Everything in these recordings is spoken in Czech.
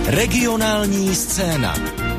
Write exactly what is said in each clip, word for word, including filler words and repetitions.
Regionální scéna.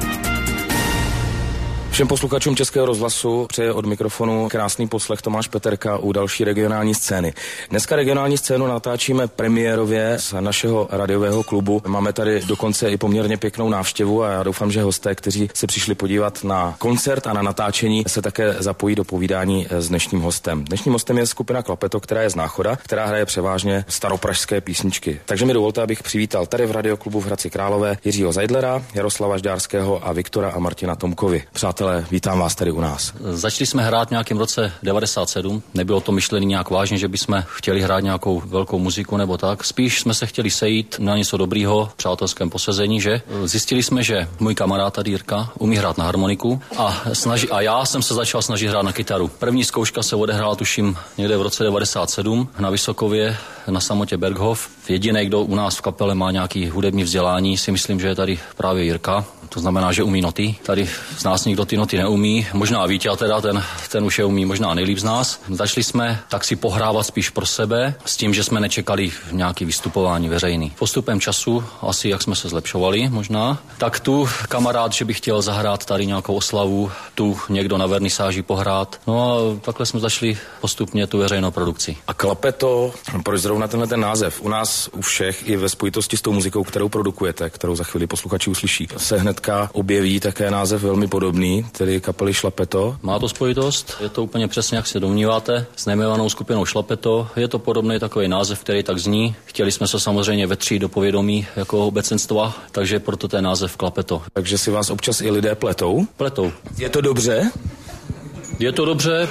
Všem posluchačům Českého rozhlasu přeje od mikrofonu krásný poslech Tomáš Peterka u další regionální scény. Dneska regionální scénu natáčíme premiérově z našeho radiového klubu. Máme tady dokonce i poměrně pěknou návštěvu a já doufám, že hosté, kteří se přišli podívat na koncert a na natáčení, se také zapojí do povídání s dnešním hostem. Dnešním hostem je skupina Klapeto, která je z Náchoda, která hraje převážně staropražské písničky. Takže mi dovolte, abych přivítal tady v radioklubu v Hradci Králové Jiřího Zajdlera, Jaroslava Žďárského a Viktora a Martina Tomkovi. Přátelé, vítám vás tady u nás. Začali jsme hrát v nějakém roce devadesát sedm. Nebylo to myšlené nějak vážně, že bychom chtěli hrát nějakou velkou muziku nebo tak. Spíš jsme se chtěli sejít na něco dobrýho v přátelském posezení, že? Zjistili jsme, že můj kamarád tady Jirka umí hrát na harmoniku a, snaží, a já jsem se začal snažit hrát na kytaru. První zkouška se odehrála tuším někde v roce devadesát sedm na Vysokově na samotě Berghof. Jediný, kdo u nás v kapele má nějaký hudební vzdělání, si myslím, že je tady právě Jirka. To znamená, že umí noty. Tady z nás nikdo ty noty neumí. Možná Vítě teda, ten, ten už je umí možná nejlíp z nás. Začali jsme tak si pohrávat spíš pro sebe, s tím, že jsme nečekali nějaký vystupování veřejný. Postupem času, asi jak jsme se zlepšovali možná, tak tu kamarád, že by chtěl zahrát tady nějakou oslavu, tu někdo na vernisáži pohrát. No a takhle jsme začali postupně tu veřejnou produkci. A Klapeto, proč zrovna tenhle ten název? U nás, u všech, i ve spojitosti s tou muzikou, kterou produkujete, kterou za chvíli posluchači uslyší, se hnedka objeví také název velmi podobný, tedy kapely Šlapeto. Má to spojitost, je to úplně přesně, jak se domníváte, s nejmenovanou skupinou Šlapeto. Je to podobný takový název, který tak zní. Chtěli jsme se samozřejmě vetřít do povědomí jako obecenstva, takže proto ten název Klapeto. Takže si vás občas i lidé pletou? Pletou. Je to dobře? Je to dobře.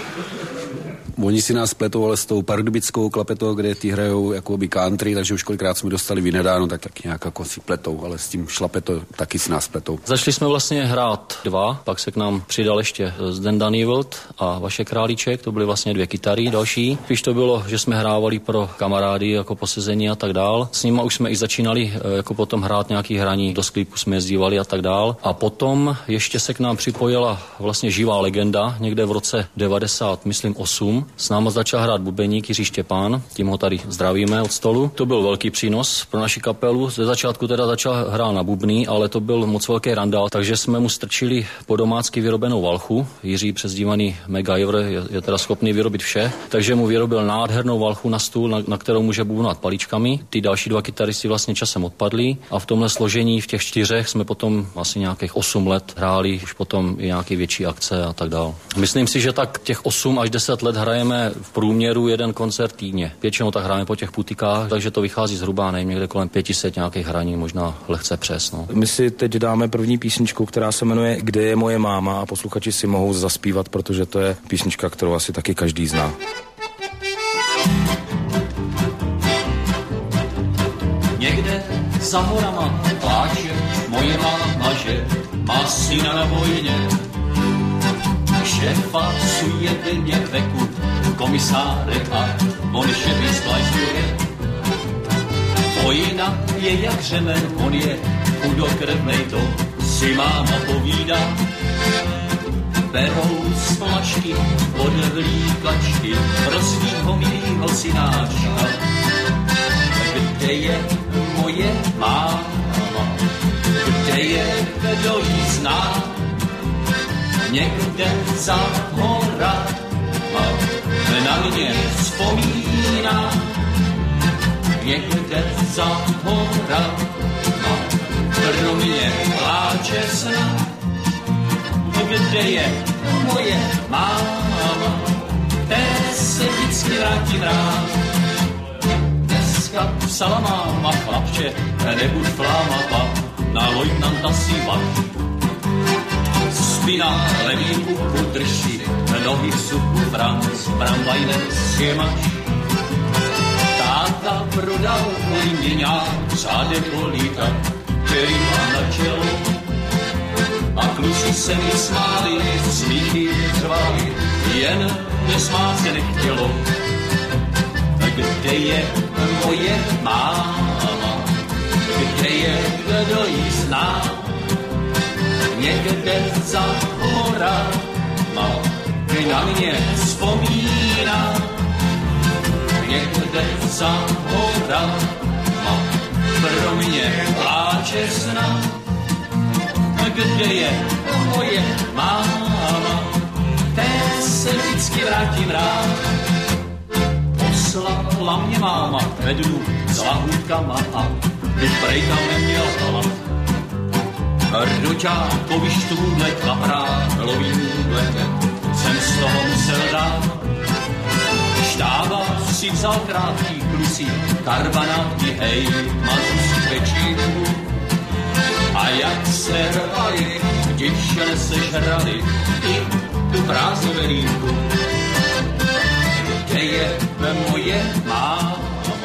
Oni si nás pletou ale s tou pardubickou Klapeto, kde ty hrajou jakoby country, takže už kolikrát jsme dostali vynedáno, tak taky nějak jako si pletou, ale s tím Šlapeto taky si nás pletou. Začali jsme vlastně hrát dva, pak se k nám přidal ještě Zden Danývlt a Vašek Králíček, to byly vlastně dvě kytary další. Když to bylo, že jsme hrávali pro kamarády jako posezení a tak dál. S nima už jsme i začínali jako potom hrát nějaký hraní, do sklipu jsme jezdívali a tak dál. A potom ještě se k nám připojila vlastně živá legenda, někde v roce devadesát, myslím osm. S náma začal hrát bubeník Jiří Štěpán, tím ho tady zdravíme od stolu. To byl velký přínos pro naši kapelu. Ze začátku teda začal hrát na bubny, ale to byl moc velký randál, takže jsme mu strčili po domácky vyrobenou valchu. Jiří přezdívaný MacGyver je, je teda schopný vyrobit vše, takže mu vyrobil nádhernou valchu na stůl, na, na kterou může bubnat paličkami. Ty další dva kytaristi vlastně časem odpadli a v tomhle složení v těch čtyřech jsme potom asi nějakých osm let hráli, už potom i nějaké větší akce a tak dál. Myslím si, že tak těch osm až deset let hrajeme v průměru jeden koncert týdně. Většinou tak hráme po těch putikách, takže to vychází zhruba nevím, někde kolem pět set nějakých hraní, možná lehce přes. No. My si teď dáme první písničku, která se jmenuje Kde je moje máma a posluchači si mohou zaspívat, protože to je písnička, kterou asi taky každý zná. Někde za horama pláče moje máma, že má syna na vojně. Šéfa suje denně veku komisárek a on šefy splažďuje. Vojna je jak řemen, on je chudokrvnej, to si máma povídá. Berou z flašky od vlíkačky pro svýho milýho synáčka. Kde je moje máma? Kde je, kdo jí zná? Někde za horama na mě vzpomíná. Někde za horama pro mě pláče sna. Kde je moje máma? Té se vždycky vrátím rád. Dneska psala máma chlapče, nebuď flámapa, na lojtnanta si vat. Spina levý uchu drží, nohy v suchu Franc, bramvajnen schiemač. Táta prodal kvůli mě nějak řádek políka, který má na čelo. A kluci se mi smáli, smíchy trvali, jen mě smát se nechtělo. Kde je moje máma? Kde je, kdo jí zná? Někde za horama na mě vzpomíná. Někde za horama pro mě pláč čestná, kde je moje máma, té se vždycky vrátím rád. Poslala mě máma k mednu s lahůdkama a bych prej tam neměl hlavat. Rdoťákovi štvůdle kaprálovým letem jsem z toho musel dát. Štába si vzal krátký klusí, karbanátky, hej, mazu pečinku. A jak se rvali, děvčele sežrali i tu prázdnoverínku. Kde je moje máma?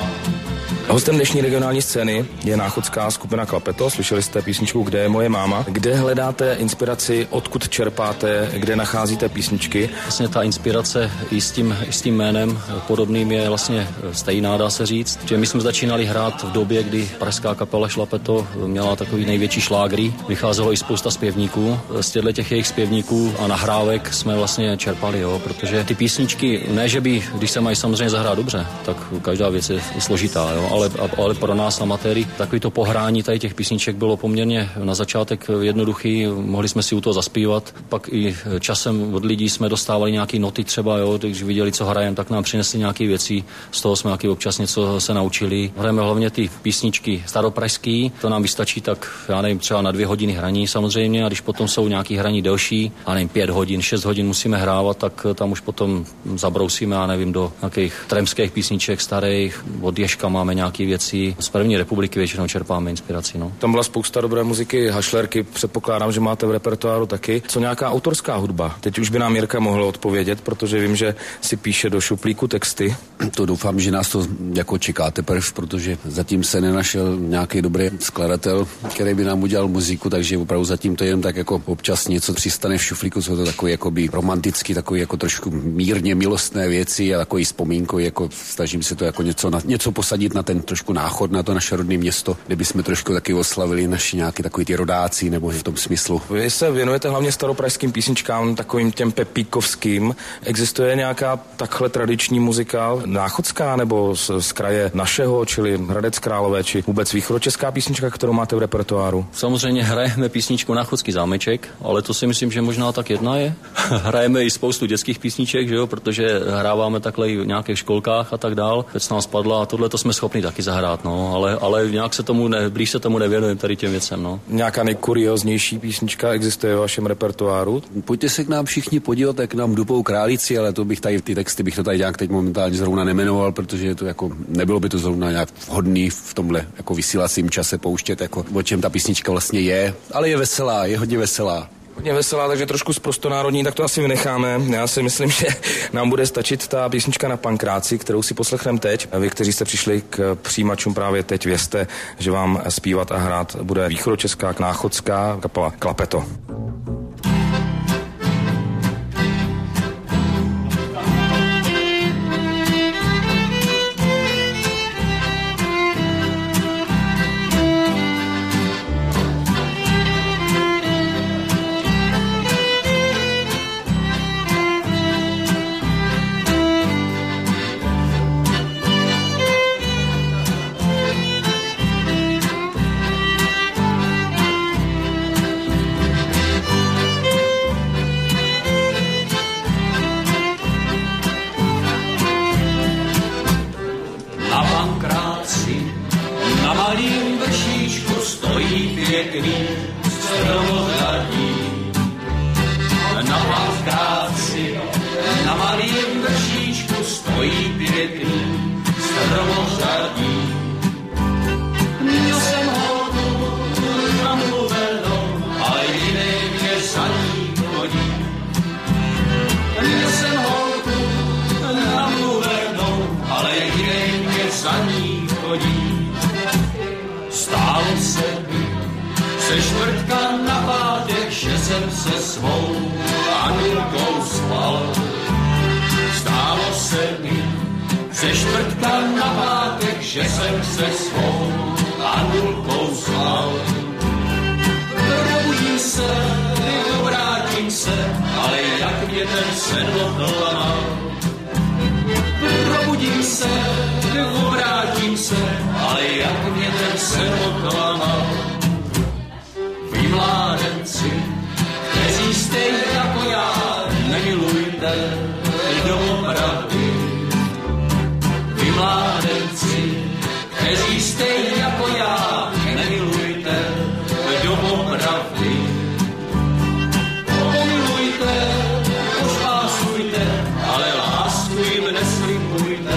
Hostem dnešní regionální scény je náchodská skupina Klapeto. Slyšeli jste písničku Kde je moje máma. Kde hledáte inspiraci, odkud čerpáte, kde nacházíte písničky? Vlastně ta inspirace i s tím, i s tím jménem podobným je vlastně stejná, dá se říct. Že my jsme začínali hrát v době, kdy pražská kapela Šlapeto měla takový největší šlágry. Vycházelo i spousta zpěvníků. Z těchto těch jejich zpěvníků a nahrávek jsme vlastně čerpali, jo, protože ty písničky, ne že by, když se mají samozřejmě zahrát dobře, tak každá věc je složitá, jo. Ale, ale pro nás amatéry takový to pohrání tady těch písniček bylo poměrně na začátek jednoduchý, mohli jsme si u toho zaspívat, pak i časem od lidí jsme dostávali nějaký noty třeba, jo, když viděli, co hrajeme, tak nám přinesli nějaké věci, z toho jsme taky občas něco se naučili. Hrajeme hlavně ty písničky staropražský, to nám vystačí tak, já nevím, třeba na dvě hodiny hraní samozřejmě, a když potom jsou nějaký hraní delší, a nevím, pět hodin, šest hodin musíme hrávat, tak tam už potom zabrousíme, já nevím, do nějakých tremských písniček starých, od Ježka máme nějaké věci. Z první republiky většinou čerpáme inspiraci. No. Tam byla spousta dobré muziky, hašlerky, předpokládám, že máte v repertoáru taky. Co nějaká autorská hudba? Teď už by nám Jirka mohl odpovědět, protože vím, že si píše do šuplíku texty. To doufám, že nás to jako čeká teprve, protože zatím se nenašel nějaký dobrý skladatel, který by nám udělal muziku, takže opravdu zatím to jen tak jako občas něco přistane v šuflíku, co to takový jakoby romantický, takový jako trošku mírně milostné věci a takový vzpomínkový, jako snažím se to jako něco, na, něco posadit na ten trošku náchod na to naše rodné město, kde bychom trošku taky oslavili naši nějaký takový ty rodáci, nebo v tom smyslu. Vy se věnujete hlavně staropražským písničkám, takovým těm pepíkovským. Existuje nějaká takhle tradiční muzika náchodská, nebo z, z kraje našeho, čili Hradec Králové, či vůbec východočeská písnička, kterou máte v repertoáru? Samozřejmě hrajeme písničku Náchodský zámeček, ale to si myslím, že možná tak jedna je. Hrajeme i spoustu dětských písniček, že jo, protože hráváme takhle i v nějakých školkách a tak dál. Teď nám spadla a tohle to jsme schopni taky zahrát, no, ale, ale nějak se tomu ne, blíž se tomu nevěnujeme tady těm věcem, no. Nějaká nejkurioznější písnička existuje v vašem repertoáru? Pojďte se k nám všichni podívat, jak nám dupou králíci, ale to bych tady, ty texty bych to tady nějak teď momentálně zrovna nemenoval, protože to jako, nebylo by to zrovna nějak vhodný v tomhle jako vysílacím čase pouštět, jako o čem ta písnička vlastně je, ale je veselá, je hodně veselá. Hodně veselá, takže trošku zprostonárodní, tak to asi vynecháme. Já si myslím, že nám bude stačit ta písnička Na Pankráci, kterou si poslechneme teď. Vy, kteří jste přišli k přijímačům právě teď, vězte, že vám zpívat a hrát bude východočeská, náchodská kapela Klapeto. jste jako já, nemilujte doopravdy. Pomilujte, pošpásujte, ale lásku jim neslibujte.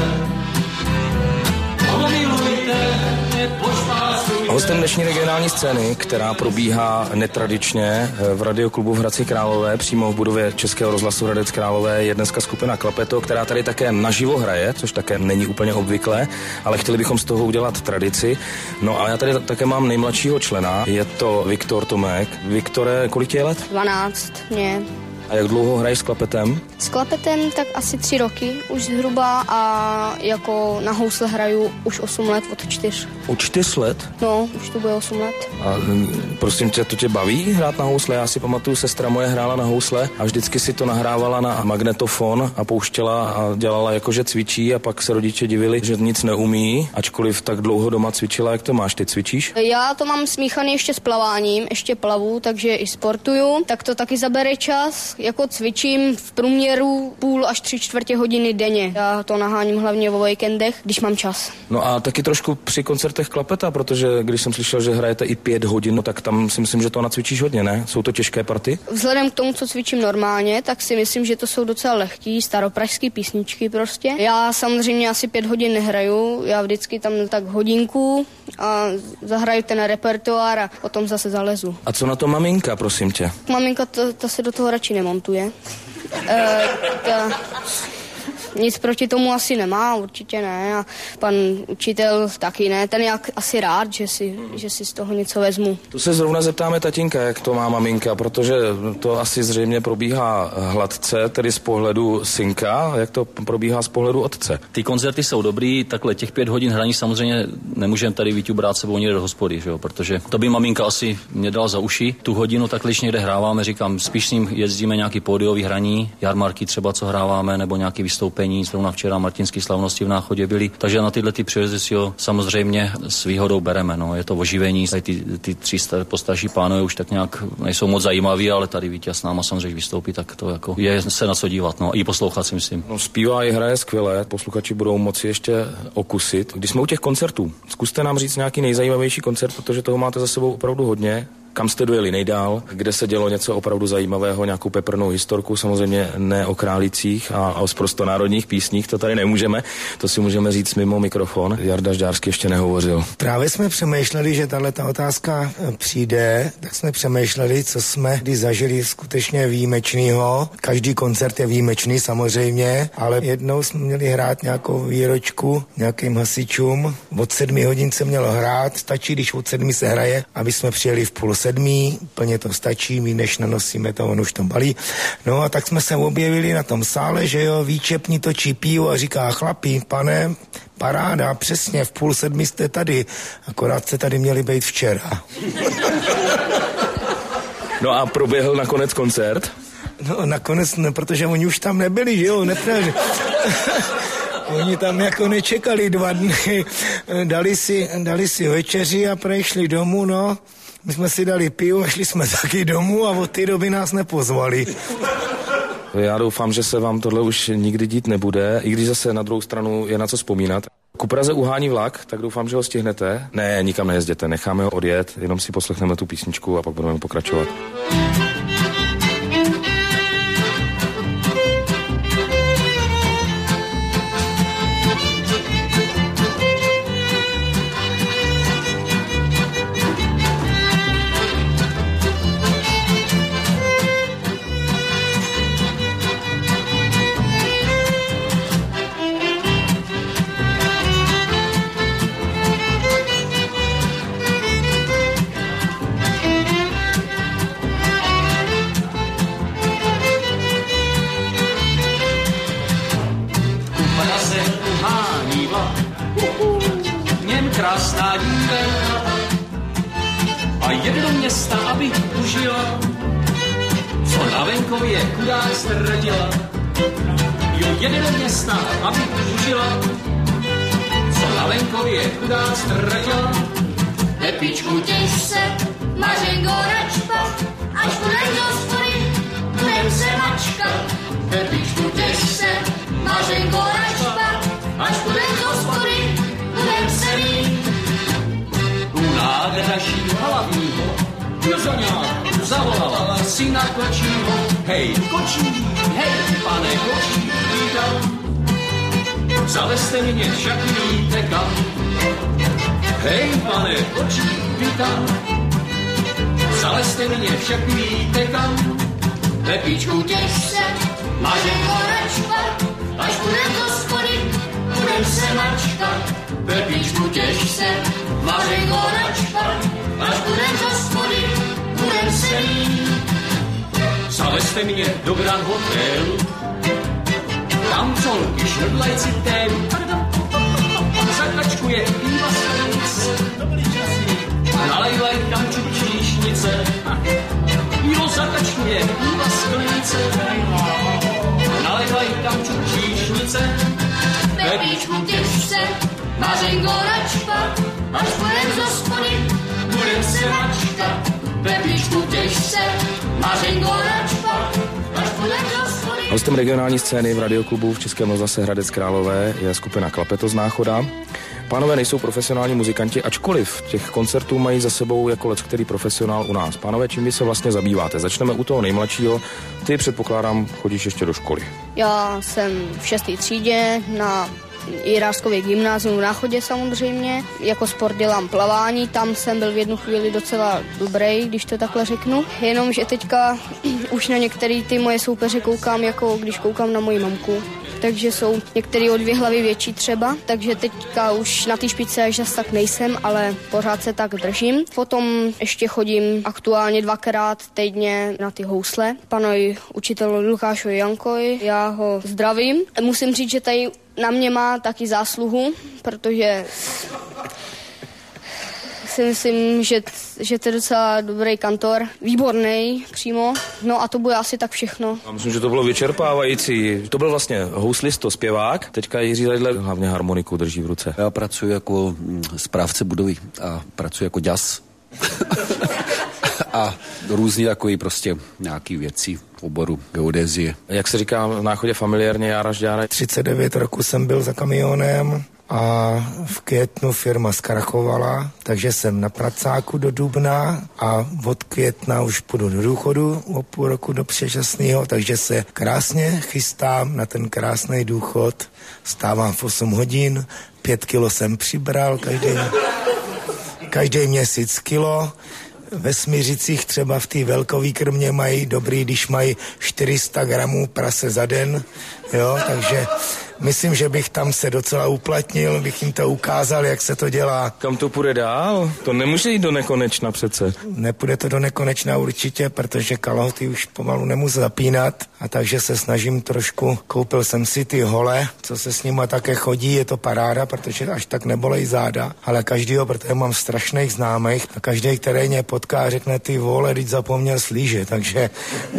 Pomilujte, pošpásujte. Hostem dnešní regionální scény, která probíhá netradičně v radioklubu v Hradci Králové, přímo v budově Českého rozhlasu Hradec Králové, je dneska skupina Klapeto, která tady také naživo hraje, což také není úplně obvyklé, ale chtěli bychom z toho udělat tradici. No a já tady také mám nejmladšího člena, je to Viktor Tomek. Viktore, kolik je let? dvanáct mě. A jak dlouho hraješ s Klapetem? S Klapetem tak asi tři roky už zhruba a jako na housle hraju už osm let od čtyř. Od čtyř let? No, už to bude osm let. A prosím tě, to tě baví hrát na housle? Já si pamatuju, sestra moje hrála na housle a vždycky si to nahrávala na magnetofon a pouštěla a dělala jako, že cvičí a pak se rodiče divili, že nic neumí, ačkoliv tak dlouho doma cvičila. Jak to máš? Ty cvičíš? Já to mám smíchaný ještě s plaváním, ještě plavu, takže i sportuju, tak to taky zabere čas. Jako cvičím v průměru půl až tři čtvrtě hodiny denně. Já to naháním hlavně o víkendech, když mám čas. No a taky trošku při koncertech Klapeta, protože když jsem slyšel, že hrajete i pět hodin, no tak tam si myslím, že to nacvičíš hodně, ne? Jsou to těžké party? Vzhledem k tomu, co cvičím normálně, tak si myslím, že to jsou docela lehký, staropražský písničky prostě. Já samozřejmě asi pět hodin nehraju, já vždycky tam tak hodinku a zahraju ten repertoár a potom zase zalezu. A co na to maminka, prosím tě? Maminka to, to se do toho radši nemontuje. E, ta, nic proti tomu asi nemá, určitě ne. A pan učitel taky ne. Ten je asi rád, že si, že si z toho něco vezmu. Tu se zrovna zeptáme tatínka, jak to má maminka, protože to asi zřejmě probíhá hladce, tedy z pohledu synka, jak to probíhá z pohledu otce. Ty koncerty jsou dobrý, takhle těch pět hodin hraní samozřejmě nemůžeme tady Víťu brát sebou někde do hospody, že jo? Protože to by maminka asi mě dala za uši. Tu hodinu takhle, když někde hráváme, říkám, spíš s ním jezdíme nějaký pódiový hraní, jarmarky třeba, co hráváme, nebo nějaký vystoupení. Zrovna včera martinské slavnosti v Náchodě byly, takže na tyhle ty příjezdy si ho samozřejmě s výhodou bereme. No. Je to oživení, tady ty, ty tři postarší pánové už tak nějak nejsou moc zajímaví, ale tady Vítě s náma samozřejmě vystoupí, tak to jako je se na co dívat, no, i poslouchat si myslím. No, zpívá i hraje skvěle, posluchači budou moci ještě okusit. Když jsme u těch koncertů, zkuste nám říct nějaký nejzajímavější koncert, protože toho máte za sebou opravdu hodně. Kam jste dojeli nejdál, kde se dělo něco opravdu zajímavého, nějakou peprnou historku, samozřejmě ne o Králících a o sprostonárodních písních, to tady nemůžeme, to si můžeme říct mimo mikrofon. Jarda Žďárský ještě nehovořil. Právě jsme přemýšleli, že tato otázka přijde, tak jsme přemýšleli, co jsme kdy zažili skutečně výjimečného. Každý koncert je výjimečný samozřejmě, ale jednou jsme měli hrát nějakou výročku nějakým hasičům. Od sedmi hodin se mělo hrát, stačí, když od sedmi se hraje, aby jsme přijeli v půl sedmý, plně to stačí, my než nanosíme to, on už to balí. No a tak jsme se objevili na tom sále, že jo, výčepní točí pivo a říká, chlapi, pane, paráda, přesně, v půl sedmi jste tady, akorát jste tady měli být včera. No a proběhl nakonec koncert? No nakonec, ne, protože oni už tam nebyli, že jo, nepravili. Oni tam jako nečekali dva dny, dali si, dali si večeři a prešli domů, no. My jsme si dali pivo a šli jsme taky domů a od té doby nás nepozvali. Já doufám, že se vám tohle už nikdy dít nebude, i když zase na druhou stranu je na co vzpomínat. Ku Praze uhání vlak, tak doufám, že ho stihnete. Ne, nikam nejezděte, necháme ho odjet, jenom si poslechneme tu písničku a pak budeme pokračovat. Krásná dívka a jede do města, aby užila, co na venkově chudák ztratila. Jo, jede do města, aby užila, co na venkově chudák ztratila. Pepičku, těš se, Mařenko, račpa, až budem do hospody, budem se mačkat. Pepičku, těš se, Mařenko, račpa, až budem do hospody, budem se mít. našího hlavního jozoňáku zavolala syna kočího. Hej, kočí, hej, pane kočí, vítám. Zalezte mě, však víte kam. Hej, pane kočí, vítám. Zalezte mě, však víte kam. Pepíčku, těš se, Mařenko, račka, až budem do hospody, budem se mačkat. Pepíčku, těš se, Mařenko, račka, až budem do hospody, budem se mít. Zaveste mě do Grand Hotelu, tam colky šmrdlaj citéru, zakačkuje píva sklenic, nalejvaj tam čučíšnice, jo, zakačkuje píva sklenice, nalejvaj tam čučíšnice. Pepíčku, těš se, Mařenko, račka, až budem z hospody, budem se mačkat. Pepíčku, těš se, Mařenko, račka, až budem z hospody. Hostem regionální scény v radioklubu v Českém rozhlase Hradec Králové je skupina Klapeto z Náchoda. Pánové nejsou profesionální muzikanti, ačkoliv těch koncertů mají za sebou jako leckterý profesionál u nás. Pánové, čím vy se vlastně zabýváte? Začneme u toho nejmladšího. Ty, předpokládám, chodíš ještě do školy. Já jsem v šesté třídě na Jirářskově gymnázium v Náchodě samozřejmě. Jako sport dělám plavání, tam jsem byl v jednu chvíli docela dobrý, když to takhle řeknu. Jenomže teďka už na některé ty moje soupeře koukám, jako když koukám na moji mamku. Takže jsou některé o dvě hlavy větší třeba, takže teďka už na té špičce až zas tak nejsem, ale pořád se tak držím. Potom ještě chodím aktuálně dvakrát týdně na ty housle. Panoj učitel Lukášovi Jankovi, já ho zdravím. Musím říct, že tady na mě má taky zásluhu, protože si myslím, že, že to je docela dobrý kantor, výborný přímo, no a to bude asi tak všechno. Já myslím, že to bylo vyčerpávající. To byl vlastně houslisto, zpěvák, teďka Jiří Redler hlavně harmoniku drží v ruce. Já pracuji jako správce budovy a pracuji jako jazz. A různý takový prostě nějaký věci v oboru geodezie. Jak se říká v Náchodě familiárně, Jára Žďárek? třicet devět roku jsem byl za kamionem a v květnu firma zkrachovala, takže jsem na pracáku do dubna a od května už půjdu do důchodu o půl roku do předčasného, takže se krásně chystám na ten krásný důchod. Stávám v osm hodin, pět kilo jsem přibral, každý, každý měsíc kilo. Ve Smiřicích třeba v té velkové krmě mají dobrý, když mají čtyři sta gramů prase za den, jo, takže myslím, že bych tam se docela uplatnil, bych jim to ukázal, jak se to dělá. Kam to půjde dál? To nemůže jít do nekonečna přece. Nepůjde to do nekonečna určitě, protože kalhoty už pomalu nemůžu zapínat a takže se snažím trošku, koupil jsem si ty hole, co se s nima také chodí, je to paráda, protože až tak nebolej záda, ale každýho, protože mám strašných známých a každý, který mě potká, řekne ty vole, teď zapomněl slíže, takže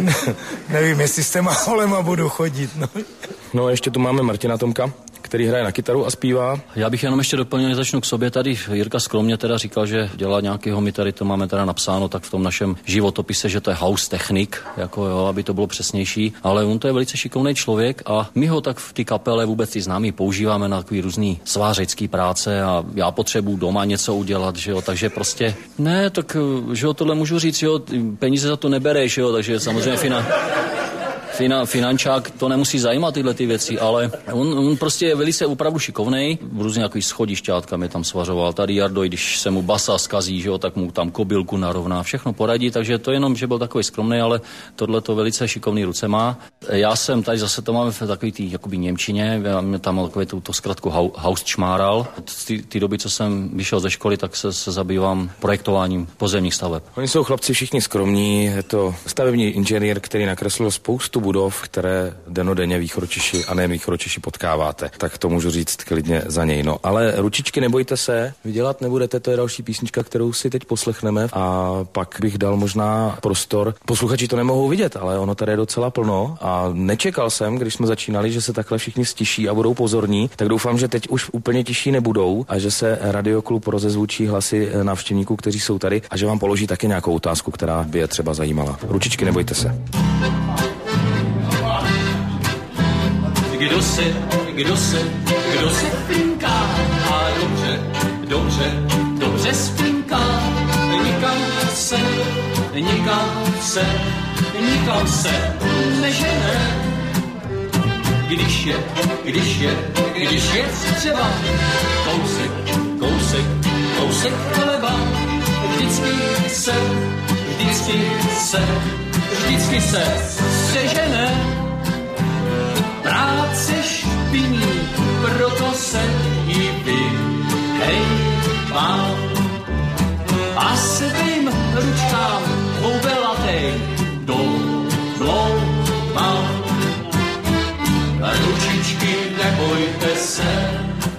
nevím, jestli s těma holema budu chodit, no. No a ještě tu máme Martina Tomka, který hraje na kytaru a zpívá. Já bych jenom ještě doplnil, začnu k sobě tady. Jirka skromně teda říkal, že dělá nějakýho, my tady to máme teda napsáno tak v tom našem životopise, že to je house technik, jako jo, aby to bylo přesnější, ale on to je velice šikovný člověk a my ho tak v té kapele vůbec ty známí používáme na takový různý svářecký práce a já potřebuju doma něco udělat, že jo, takže prostě ne, tak že jo, tohle můžu říct, jo, peníze za to nebereš, jo, takže samozřejmě fina Fina, finančák to nemusí zajímat tyhle ty věci, ale on, on prostě je velice opravdu šikovnej. Různě nějaký schodišťátka mě tam svařoval. Tady Jardo, když se mu basa zkazí, že jo, tak mu tam kobylku narovná, všechno poradí, takže to jenom, že byl takový skromný, ale tohle to velice šikovný ruce má. Já jsem tady zase to máme v takový tý jakoby němčině, já tam takový tu, tu zkratku house čmáral. Ty, ty doby, co jsem vyšel ze školy, tak se, se zabývám projektováním pozemních staveb. Oni jsou chlapci všichni skromní, je to stavební inženýr, který nakreslil spoustu budov, které denodenně v Jichročiši a ne v Jichročiši potkáváte. Tak to můžu říct klidně za něj. No, ale ručičky, nebojte se, vydělat nebudete, to je další písnička, kterou si teď poslechneme a pak bych dal možná prostor. Posluchači to nemohou vidět, ale ono tady je docela plno a nečekal jsem, když jsme začínali, že se takhle všichni stiší a budou pozorní, tak doufám, že teď už úplně tiší nebudou a že se Radioklub rozezvučí hlasy návštěvníků, kteří jsou tady a že vám položí taky nějakou otázku, která by je třeba zajímala. Ručičky, nebojte se. Kdo se, kdo se, kdo se spinká? A dobře, dobře, dobře spinká. se, nikam se nežene. Když je, když je, když je třeba kousek, kousek, kousek chleba, vždycky se, vždycky se, vždycky se sežene. Práce špiní, proto se i vy, hej, pán, a svým ručkám houbelatej domlouvám. Ručičky, nebojte se,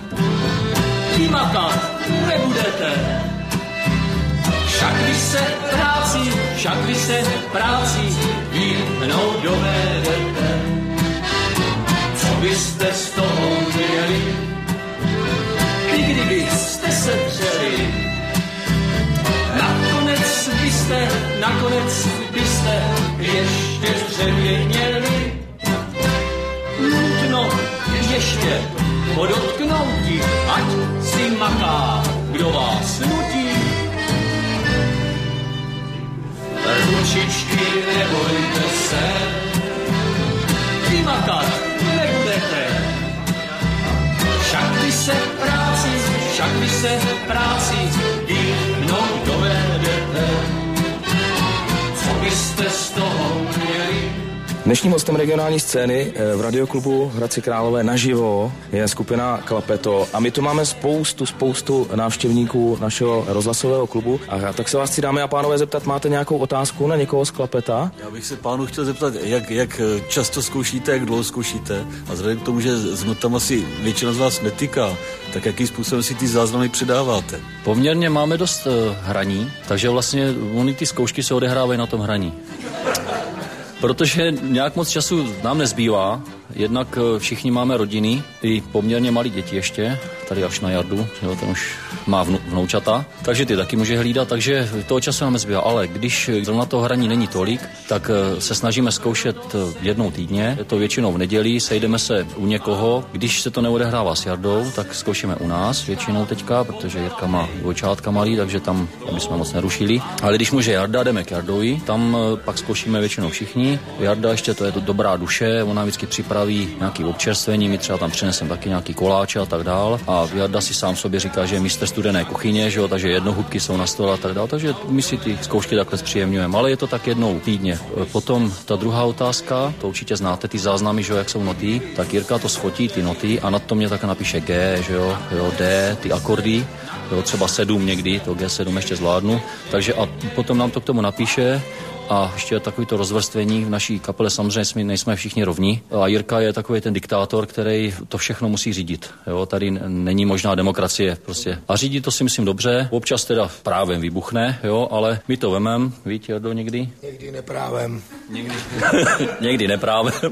vymakat nebudete. Však vy se práci, však vy se práci výhnou dovedete. Co byste z toho měli, i kdybyste se dřeli? Nakonec byste, nakonec byste ještě dřevěněli. Nutno ještě podotknouti, ať si maká, kdo vás nutí. Ručičky, nebojte se, vymakat nebudete. Však vy se práci, však vy se práci vyhnou dovedete. Co byste z toho měli? Dnešním hostem regionální scény v radioklubu Hradci Králové naživo je skupina Klapeto a my tu máme spoustu, spoustu návštěvníků našeho rozhlasového klubu. A tak se vás chci, dámy a pánové, zeptat, máte nějakou otázku na někoho z Klapeta? Já bych se pánu chtěl zeptat, jak, jak často zkoušíte, jak dlouho zkoušíte a vzhledem k tomu, že s notama si většina z vás netýká, tak jakým způsobem si ty záznamy předáváte? Poměrně máme dost uh, hraní, takže vlastně oni ty zkoušky se odehrávají na tom hraní. Protože nějak moc času nám nezbývá, jednak všichni máme rodiny, i poměrně malí děti ještě, tady až na Jardu, jo, ten už má vnu, vnoučata, takže ty taky může hlídat, takže toho času nám nezbývá. Ale když zrovna toho hraní není tolik, tak se snažíme zkoušet jednou týdně, je to většinou v neděli, sejdeme se u někoho, když se to neodehrává s Jardou, tak zkoušíme u nás většinou teďka, protože Jirka má dvojčátka malý, takže tam my jsme moc nerušili. Ale když může Jarda, jdeme k Jardovi, tam pak zkoušíme většinou všichni. Jarda ještě to je to dobrá duše, ona vždycky připraví nějaký občerstvení, my třeba tam přineseme taky nějaký koláče a tak dál. A Jarda si sám sobě říká, že je mistr studené kuchyně, že jo, takže jednohubky jsou na stole a tak dál, takže my si ty zkoušky takhle zpříjemňujeme, ale je to tak jednou týdně. Potom ta druhá otázka, to určitě znáte, ty záznamy, že jo, jak jsou noty, tak Jirka to sfotí, ty noty, a nad to mě také napíše G, že jo, jo, D, ty akordy, jo, třeba sedm někdy, to G sedm ještě zvládnu, takže a potom nám to k tomu napíše. A ještě takovýto rozvrstvení v naší kapele, samozřejmě nejsme všichni rovní. A Jirka je takový ten diktátor, který to všechno musí řídit. Jo, tady není možná demokracie prostě. A řídí to si myslím dobře. Občas teda právem vybuchne, jo, ale my to vemem. Víte, Jardo, někdy? Někdy neprávem. Někdy, někdy neprávem.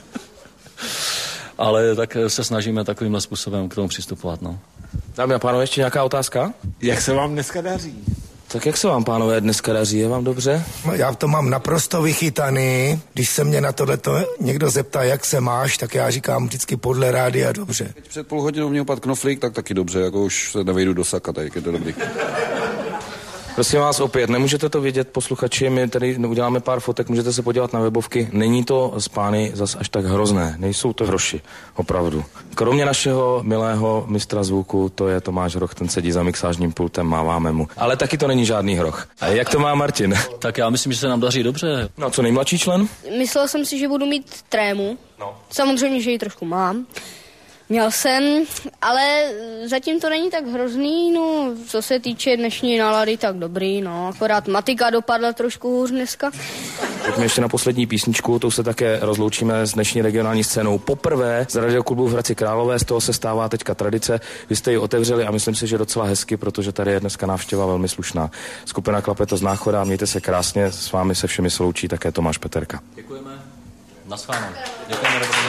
Ale tak se snažíme takovýmhle způsobem k tomu přistupovat, no. Dámy a pánové, ještě nějaká otázka? Jak se vám dneska daří? Tak jak se vám, pánové, dneska daří? Je vám dobře? No, já to mám naprosto vychytaný. Když se mě na tohleto někdo zeptá, jak se máš, tak já říkám vždycky podle rádia dobře. Teď před půl hodinou mě opadl knoflík, tak taky dobře, jako už se nevejdu do saka, tak je to dobrý. Prosím vás opět, nemůžete to vědět, posluchači, my tady uděláme pár fotek, můžete se podívat na webovky. Není to z pány zas až tak hrozné, nejsou to hroši, opravdu. Kromě našeho milého mistra zvuku, to je Tomáš Hroch, ten sedí za mixážním pultem, máváme mu. Ale taky to není žádný hroch. A jak to má Martin? Tak já myslím, že se nám daří dobře. No a co nejmladší člen? Myslel jsem si, že budu mít trému. No. Samozřejmě, že ji trošku mám. Měl jsem, ale zatím to není tak hrozný, no, co se týče dnešní nálady, tak dobrý, no, akorát matika dopadla trošku hůř dneska. Pojďme ještě na poslední písničku, tou se také rozloučíme s dnešní regionální scénou. Poprvé z radioklubu v Hradci Králové, z toho se stává teďka tradice, vy jste ji otevřeli a myslím si, že docela hezky, protože tady je dneska návštěva velmi slušná. Skupina Klapeto z Náchoda, mějte se krásně, s vámi se všemi se loučí také Tomáš Peterka. Děkujeme, naschválenou. Děkujeme, dobrý.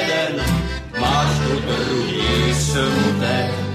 jeden, máš tu druhý smutek.